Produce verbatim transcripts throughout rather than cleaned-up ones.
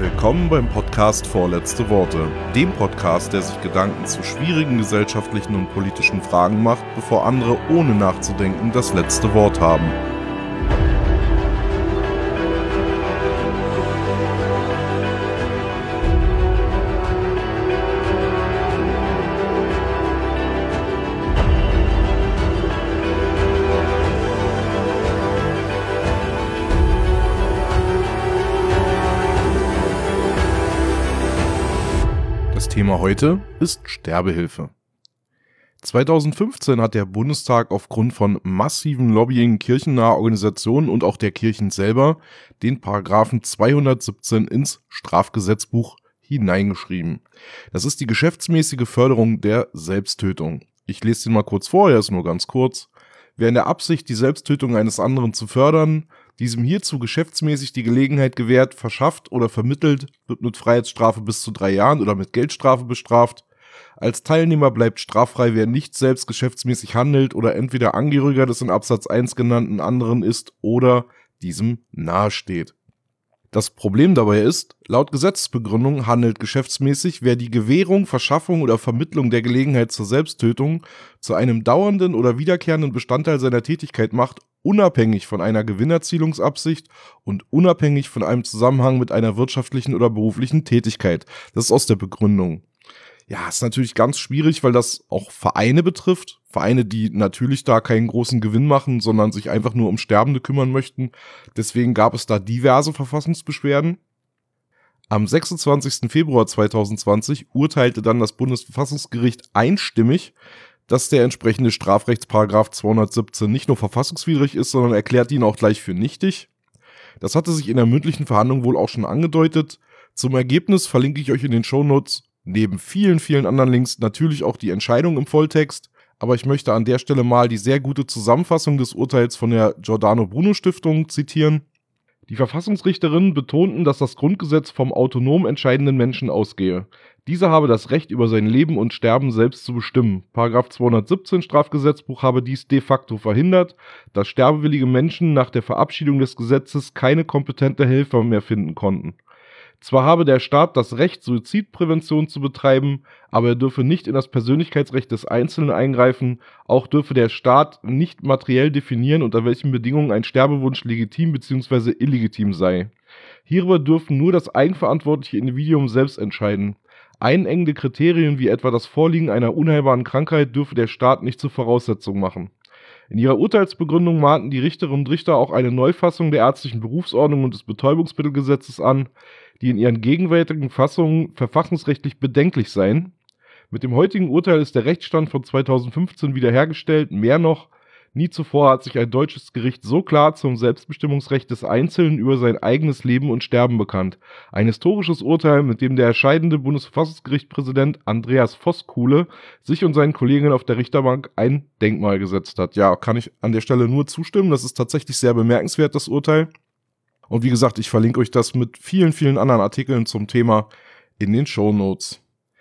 Willkommen beim Podcast Vorletzte Worte, dem Podcast, der sich Gedanken zu schwierigen gesellschaftlichen und politischen Fragen macht, bevor andere ohne nachzudenken das letzte Wort haben. Das Thema heute ist Sterbehilfe. zweitausendfünfzehn hat der Bundestag aufgrund von massivem Lobbying kirchennaher Organisationen und auch der Kirchen selber den Paragraphen zweihundertsiebzehn ins Strafgesetzbuch hineingeschrieben. Das ist die geschäftsmäßige Förderung der Selbsttötung. Ich lese den mal kurz vor, er ist nur ganz kurz. Wer in der Absicht, die Selbsttötung eines anderen zu fördern, diesem hierzu geschäftsmäßig die Gelegenheit gewährt, verschafft oder vermittelt, wird mit Freiheitsstrafe bis zu drei Jahren oder mit Geldstrafe bestraft. Als Teilnehmer bleibt straffrei, wer nicht selbst geschäftsmäßig handelt oder entweder Angehöriger des in Absatz eins genannten anderen ist oder diesem nahesteht. Das Problem dabei ist, laut Gesetzesbegründung handelt geschäftsmäßig, wer die Gewährung, Verschaffung oder Vermittlung der Gelegenheit zur Selbsttötung zu einem dauernden oder wiederkehrenden Bestandteil seiner Tätigkeit macht, unabhängig von einer Gewinnerzielungsabsicht und unabhängig von einem Zusammenhang mit einer wirtschaftlichen oder beruflichen Tätigkeit. Das ist aus der Begründung. Ja, ist natürlich ganz schwierig, weil das auch Vereine betrifft. Vereine, die natürlich da keinen großen Gewinn machen, sondern sich einfach nur um Sterbende kümmern möchten. Deswegen gab es da diverse Verfassungsbeschwerden. Am sechsundzwanzigsten Februar zweitausendzwanzig urteilte dann das Bundesverfassungsgericht einstimmig, dass der entsprechende Strafrechtsparagraph zweihundertsiebzehn nicht nur verfassungswidrig ist, sondern erklärt ihn auch gleich für nichtig. Das hatte sich in der mündlichen Verhandlung wohl auch schon angedeutet. Zum Ergebnis verlinke ich euch in den Shownotes neben vielen, vielen anderen Links natürlich auch die Entscheidung im Volltext. Aber ich möchte an der Stelle mal die sehr gute Zusammenfassung des Urteils von der Giordano Bruno Stiftung zitieren. Die Verfassungsrichterinnen betonten, dass das Grundgesetz vom autonom entscheidenden Menschen ausgehe. Dieser habe das Recht, über sein Leben und Sterben selbst zu bestimmen. Paragraph zweihundertsiebzehn Strafgesetzbuch habe dies de facto verhindert, dass sterbewillige Menschen nach der Verabschiedung des Gesetzes keine kompetente Helfer mehr finden konnten. Zwar habe der Staat das Recht, Suizidprävention zu betreiben, aber er dürfe nicht in das Persönlichkeitsrecht des Einzelnen eingreifen, auch dürfe der Staat nicht materiell definieren, unter welchen Bedingungen ein Sterbewunsch legitim bzw. illegitim sei. Hierüber dürfen nur das eigenverantwortliche Individuum selbst entscheiden. Einengende Kriterien wie etwa das Vorliegen einer unheilbaren Krankheit dürfe der Staat nicht zur Voraussetzung machen. In ihrer Urteilsbegründung mahnten die Richterinnen und Richter auch eine Neufassung der ärztlichen Berufsordnung und des Betäubungsmittelgesetzes an, die in ihren gegenwärtigen Fassungen verfassungsrechtlich bedenklich seien. Mit dem heutigen Urteil ist der Rechtsstand von zweitausendfünfzehn wiederhergestellt. Mehr noch, nie zuvor hat sich ein deutsches Gericht so klar zum Selbstbestimmungsrecht des Einzelnen über sein eigenes Leben und Sterben bekannt. Ein historisches Urteil, mit dem der scheidende Bundesverfassungsgerichtspräsident Andreas Voskuhle sich und seinen Kollegen auf der Richterbank ein Denkmal gesetzt hat. Ja, kann ich an der Stelle nur zustimmen. Das ist tatsächlich sehr bemerkenswert, das Urteil. Und wie gesagt, ich verlinke euch das mit vielen, vielen anderen Artikeln zum Thema in den Shownotes.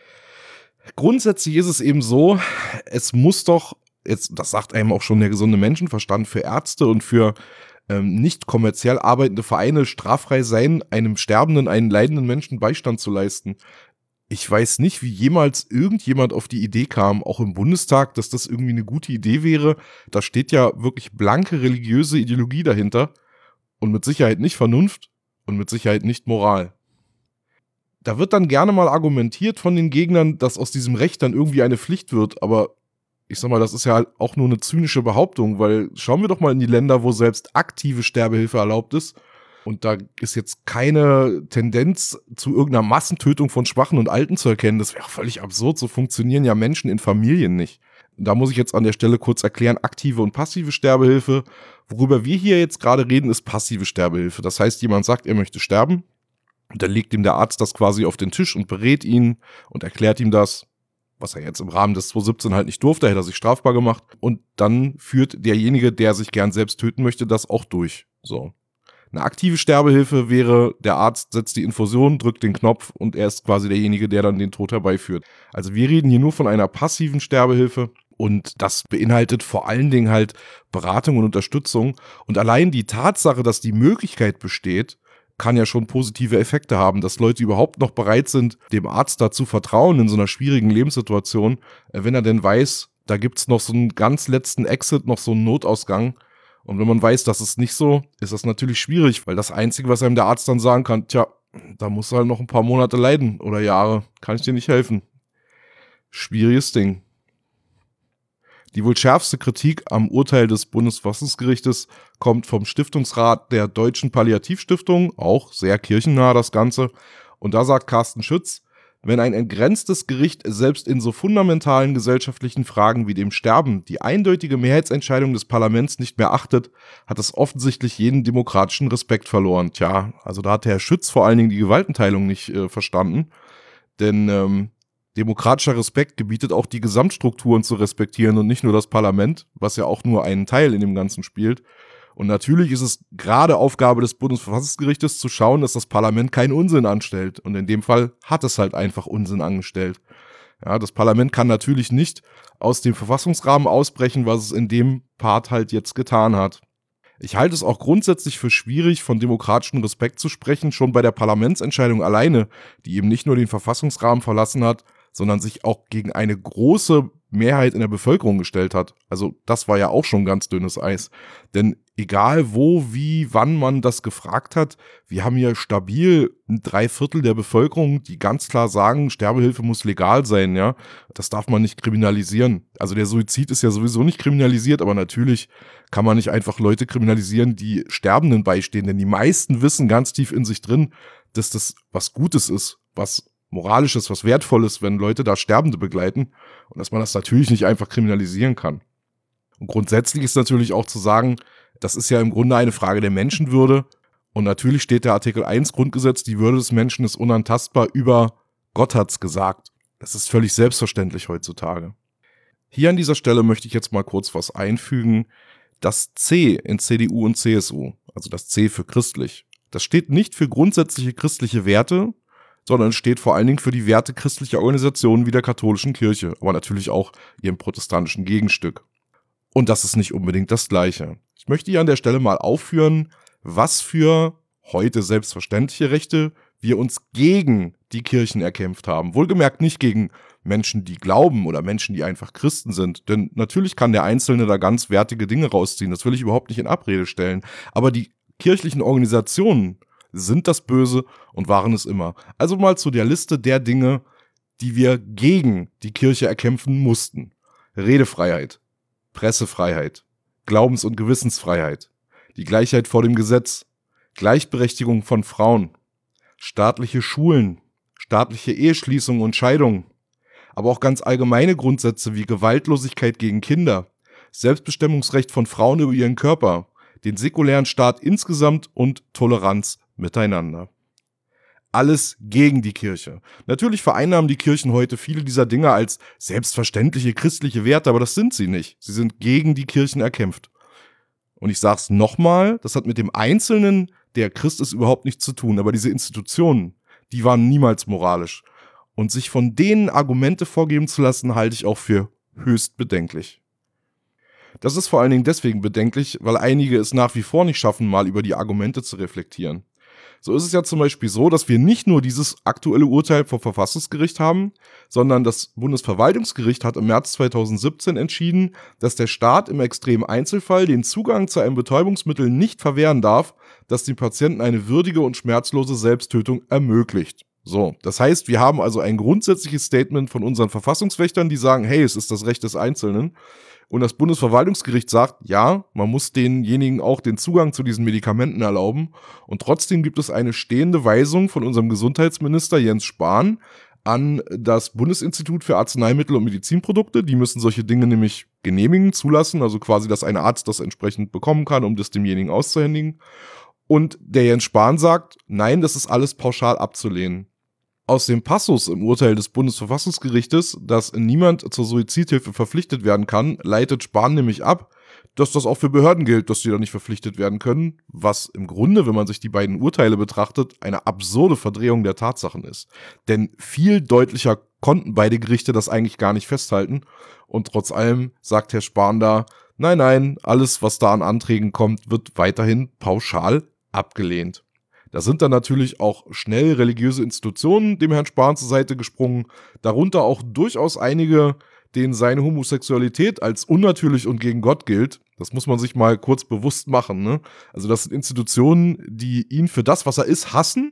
Grundsätzlich ist es eben so, es muss doch, jetzt, das sagt einem auch schon der gesunde Menschenverstand, für Ärzte und für ähm, nicht kommerziell arbeitende Vereine straffrei sein, einem sterbenden, einem leidenden Menschen Beistand zu leisten. Ich weiß nicht, wie jemals irgendjemand auf die Idee kam, auch im Bundestag, dass das irgendwie eine gute Idee wäre. Da steht ja wirklich blanke religiöse Ideologie dahinter. Und mit Sicherheit nicht Vernunft und mit Sicherheit nicht Moral. Da wird dann gerne mal argumentiert von den Gegnern, dass aus diesem Recht dann irgendwie eine Pflicht wird, aber ich sag mal, das ist ja auch nur eine zynische Behauptung, weil schauen wir doch mal in die Länder, wo selbst aktive Sterbehilfe erlaubt ist und da ist jetzt keine Tendenz zu irgendeiner Massentötung von Schwachen und Alten zu erkennen. Das wäre völlig absurd, so funktionieren ja Menschen in Familien nicht. Da muss ich jetzt an der Stelle kurz erklären, aktive und passive Sterbehilfe. Worüber wir hier jetzt gerade reden, ist passive Sterbehilfe. Das heißt, jemand sagt, er möchte sterben und dann legt ihm der Arzt das quasi auf den Tisch und berät ihn und erklärt ihm das, was er jetzt im Rahmen des zweihundertsiebzehn halt nicht durfte, hätte er sich strafbar gemacht. Und dann führt derjenige, der sich gern selbst töten möchte, das auch durch. So. Eine aktive Sterbehilfe wäre, der Arzt setzt die Infusion, drückt den Knopf und er ist quasi derjenige, der dann den Tod herbeiführt. Also wir reden hier nur von einer passiven Sterbehilfe. Und das beinhaltet vor allen Dingen halt Beratung und Unterstützung. Und allein die Tatsache, dass die Möglichkeit besteht, kann ja schon positive Effekte haben, dass Leute überhaupt noch bereit sind, dem Arzt da zu vertrauen in so einer schwierigen Lebenssituation, äh, wenn er denn weiß, da gibt's noch so einen ganz letzten Exit, noch so einen Notausgang. Und wenn man weiß, das ist nicht so, ist das natürlich schwierig, weil das Einzige, was einem der Arzt dann sagen kann, tja, da musst du halt noch ein paar Monate leiden oder Jahre, kann ich dir nicht helfen. Schwieriges Ding. Die wohl schärfste Kritik am Urteil des Bundesverfassungsgerichtes kommt vom Stiftungsrat der Deutschen Palliativstiftung, auch sehr kirchennah das Ganze. Und da sagt Carsten Schütz, wenn ein entgrenztes Gericht selbst in so fundamentalen gesellschaftlichen Fragen wie dem Sterben die eindeutige Mehrheitsentscheidung des Parlaments nicht mehr achtet, hat es offensichtlich jeden demokratischen Respekt verloren. Tja, also da hat der Herr Schütz vor allen Dingen die Gewaltenteilung nicht äh, verstanden, denn ähm, demokratischer Respekt gebietet auch die Gesamtstrukturen zu respektieren und nicht nur das Parlament, was ja auch nur einen Teil in dem Ganzen spielt. Und natürlich ist es gerade Aufgabe des Bundesverfassungsgerichtes zu schauen, dass das Parlament keinen Unsinn anstellt. Und in dem Fall hat es halt einfach Unsinn angestellt. Ja, das Parlament kann natürlich nicht aus dem Verfassungsrahmen ausbrechen, was es in dem Part halt jetzt getan hat. Ich halte es auch grundsätzlich für schwierig, von demokratischem Respekt zu sprechen, schon bei der Parlamentsentscheidung alleine, die eben nicht nur den Verfassungsrahmen verlassen hat, sondern sich auch gegen eine große Mehrheit in der Bevölkerung gestellt hat. Also das war ja auch schon ganz dünnes Eis. Denn egal wo, wie, wann man das gefragt hat, wir haben hier stabil drei Viertel der Bevölkerung, die ganz klar sagen, Sterbehilfe muss legal sein, ja. Das darf man nicht kriminalisieren. Also der Suizid ist ja sowieso nicht kriminalisiert, aber natürlich kann man nicht einfach Leute kriminalisieren, die Sterbenden beistehen. Denn die meisten wissen ganz tief in sich drin, dass das was Gutes ist, was Moralisches, was Wertvolles, wenn Leute da Sterbende begleiten und dass man das natürlich nicht einfach kriminalisieren kann. Und grundsätzlich ist natürlich auch zu sagen, das ist ja im Grunde eine Frage der Menschenwürde und natürlich steht der Artikel eins Grundgesetz, die Würde des Menschen ist unantastbar, über Gott hat's gesagt. Das ist völlig selbstverständlich heutzutage. Hier an dieser Stelle möchte ich jetzt mal kurz was einfügen. Das C in C D U und C S U, also das C für christlich, das steht nicht für grundsätzliche christliche Werte, sondern steht vor allen Dingen für die Werte christlicher Organisationen wie der katholischen Kirche, aber natürlich auch ihrem protestantischen Gegenstück. Und das ist nicht unbedingt das Gleiche. Ich möchte hier an der Stelle mal aufführen, was für heute selbstverständliche Rechte wir uns gegen die Kirchen erkämpft haben. Wohlgemerkt nicht gegen Menschen, die glauben oder Menschen, die einfach Christen sind. Denn natürlich kann der Einzelne da ganz wertige Dinge rausziehen. Das will ich überhaupt nicht in Abrede stellen. Aber die kirchlichen Organisationen sind das Böse und waren es immer. Also mal zu der Liste der Dinge, die wir gegen die Kirche erkämpfen mussten. Redefreiheit, Pressefreiheit, Glaubens- und Gewissensfreiheit, die Gleichheit vor dem Gesetz, Gleichberechtigung von Frauen, staatliche Schulen, staatliche Eheschließung und Scheidung, aber auch ganz allgemeine Grundsätze wie Gewaltlosigkeit gegen Kinder, Selbstbestimmungsrecht von Frauen über ihren Körper, den säkulären Staat insgesamt und Toleranz miteinander. Alles gegen die Kirche. Natürlich vereinnahmen die Kirchen heute viele dieser Dinge als selbstverständliche christliche Werte, aber das sind sie nicht. Sie sind gegen die Kirchen erkämpft. Und ich sag's nochmal, das hat mit dem Einzelnen, der Christ ist, überhaupt nichts zu tun, aber diese Institutionen, die waren niemals moralisch. Und sich von denen Argumente vorgeben zu lassen, halte ich auch für höchst bedenklich. Das ist vor allen Dingen deswegen bedenklich, weil einige es nach wie vor nicht schaffen, mal über die Argumente zu reflektieren. So ist es ja zum Beispiel so, dass wir nicht nur dieses aktuelle Urteil vom Verfassungsgericht haben, sondern das Bundesverwaltungsgericht hat im März zweitausendsiebzehn entschieden, dass der Staat im extremen Einzelfall den Zugang zu einem Betäubungsmittel nicht verwehren darf, das dem Patienten eine würdige und schmerzlose Selbsttötung ermöglicht. So, das heißt, wir haben also ein grundsätzliches Statement von unseren Verfassungswächtern, die sagen, hey, es ist das Recht des Einzelnen. Und das Bundesverwaltungsgericht sagt, ja, man muss denjenigen auch den Zugang zu diesen Medikamenten erlauben. Und trotzdem gibt es eine stehende Weisung von unserem Gesundheitsminister Jens Spahn an das Bundesinstitut für Arzneimittel und Medizinprodukte. Die müssen solche Dinge nämlich genehmigen, zulassen, also quasi, dass ein Arzt das entsprechend bekommen kann, um das demjenigen auszuhändigen. Und der Jens Spahn sagt, nein, das ist alles pauschal abzulehnen. Aus dem Passus im Urteil des Bundesverfassungsgerichtes, dass niemand zur Suizidhilfe verpflichtet werden kann, leitet Spahn nämlich ab, dass das auch für Behörden gilt, dass sie da nicht verpflichtet werden können, was im Grunde, wenn man sich die beiden Urteile betrachtet, eine absurde Verdrehung der Tatsachen ist. Denn viel deutlicher konnten beide Gerichte das eigentlich gar nicht festhalten und trotz allem sagt Herr Spahn da, nein, nein, alles, was da an Anträgen kommt, wird weiterhin pauschal abgelehnt. Da sind dann natürlich auch schnell religiöse Institutionen dem Herrn Spahn zur Seite gesprungen, darunter auch durchaus einige, denen seine Homosexualität als unnatürlich und gegen Gott gilt. Das muss man sich mal kurz bewusst machen, ne? Also das sind Institutionen, die ihn für das, was er ist, hassen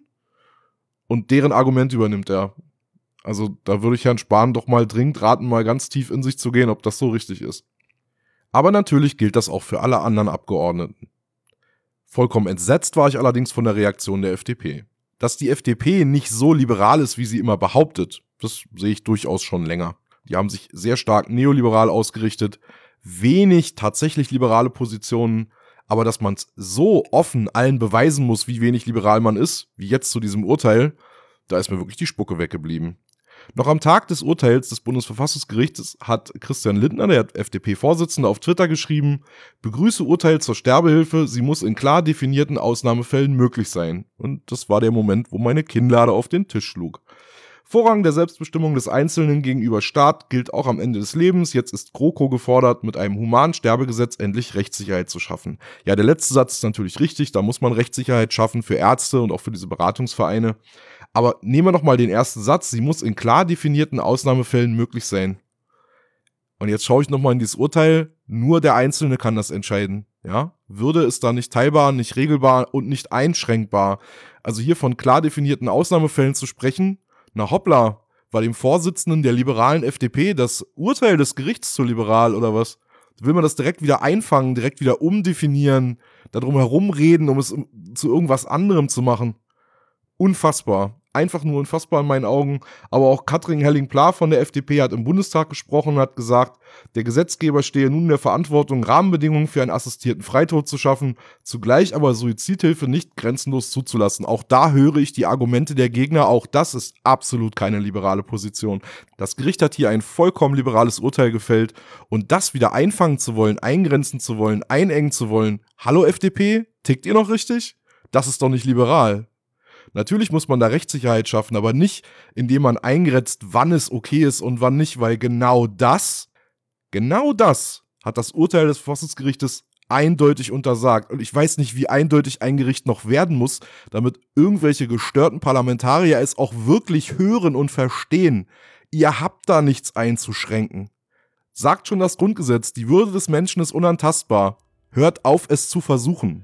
und deren Argument übernimmt er. Also da würde ich Herrn Spahn doch mal dringend raten, mal ganz tief in sich zu gehen, ob das so richtig ist. Aber natürlich gilt das auch für alle anderen Abgeordneten. Vollkommen entsetzt war ich allerdings von der Reaktion der F D P. Dass die F D P nicht so liberal ist, wie sie immer behauptet, das sehe ich durchaus schon länger. Die haben sich sehr stark neoliberal ausgerichtet, wenig tatsächlich liberale Positionen, aber dass man es so offen allen beweisen muss, wie wenig liberal man ist, wie jetzt zu diesem Urteil, da ist mir wirklich die Spucke weggeblieben. Noch am Tag des Urteils des Bundesverfassungsgerichts hat Christian Lindner, der F D P-Vorsitzende, auf Twitter geschrieben: Begrüße Urteil zur Sterbehilfe, sie muss in klar definierten Ausnahmefällen möglich sein. Und das war der Moment, wo meine Kinnlade auf den Tisch schlug. Vorrang der Selbstbestimmung des Einzelnen gegenüber Staat gilt auch am Ende des Lebens. Jetzt ist GroKo gefordert, mit einem humanen Sterbegesetz endlich Rechtssicherheit zu schaffen. Ja, der letzte Satz ist natürlich richtig, da muss man Rechtssicherheit schaffen für Ärzte und auch für diese Beratungsvereine. Aber nehmen wir noch mal den ersten Satz, sie muss in klar definierten Ausnahmefällen möglich sein. Und jetzt schaue ich noch mal in dieses Urteil, nur der Einzelne kann das entscheiden. Ja? Würde ist da nicht teilbar, nicht regelbar und nicht einschränkbar. Also hier von klar definierten Ausnahmefällen zu sprechen, na hoppla, war dem Vorsitzenden der liberalen F D P das Urteil des Gerichts zu liberal oder was? Will man das direkt wieder einfangen, direkt wieder umdefinieren, darum herumreden, um es zu irgendwas anderem zu machen? Unfassbar. Einfach nur unfassbar in meinen Augen. Aber auch Katrin Helling-Pla von der F D P hat im Bundestag gesprochen und hat gesagt, der Gesetzgeber stehe nun in der Verantwortung, Rahmenbedingungen für einen assistierten Freitod zu schaffen, zugleich aber Suizidhilfe nicht grenzenlos zuzulassen. Auch da höre ich die Argumente der Gegner, auch das ist absolut keine liberale Position. Das Gericht hat hier ein vollkommen liberales Urteil gefällt und das wieder einfangen zu wollen, eingrenzen zu wollen, einengen zu wollen. Hallo F D P, tickt ihr noch richtig? Das ist doch nicht liberal. Natürlich muss man da Rechtssicherheit schaffen, aber nicht, indem man eingrenzt, wann es okay ist und wann nicht, weil genau das, genau das hat das Urteil des Verfassungsgerichtes eindeutig untersagt. Und ich weiß nicht, wie eindeutig ein Gericht noch werden muss, damit irgendwelche gestörten Parlamentarier es auch wirklich hören und verstehen. Ihr habt da nichts einzuschränken. Sagt schon das Grundgesetz, die Würde des Menschen ist unantastbar. Hört auf, es zu versuchen.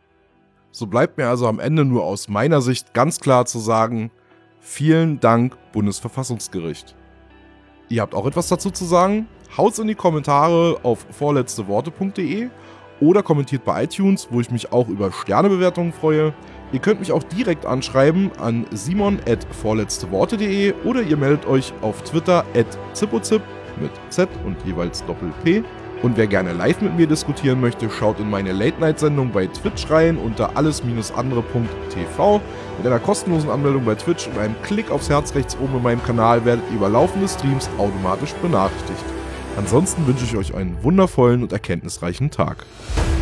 So bleibt mir also am Ende nur aus meiner Sicht ganz klar zu sagen, vielen Dank, Bundesverfassungsgericht. Ihr habt auch etwas dazu zu sagen? Haut's in die Kommentare auf vorletzteworte punkt de oder kommentiert bei iTunes, wo ich mich auch über Sternebewertungen freue. Ihr könnt mich auch direkt anschreiben an simon at vorletzteworte punkt de oder ihr meldet euch auf Twitter at zippozip mit Z und jeweils Doppel-P. Und wer gerne live mit mir diskutieren möchte, schaut in meine Late-Night-Sendung bei Twitch rein unter alles andere punkt t v. Mit einer kostenlosen Anmeldung bei Twitch und einem Klick aufs Herz rechts oben in meinem Kanal werdet ihr über laufende Streams automatisch benachrichtigt. Ansonsten wünsche ich euch einen wundervollen und erkenntnisreichen Tag.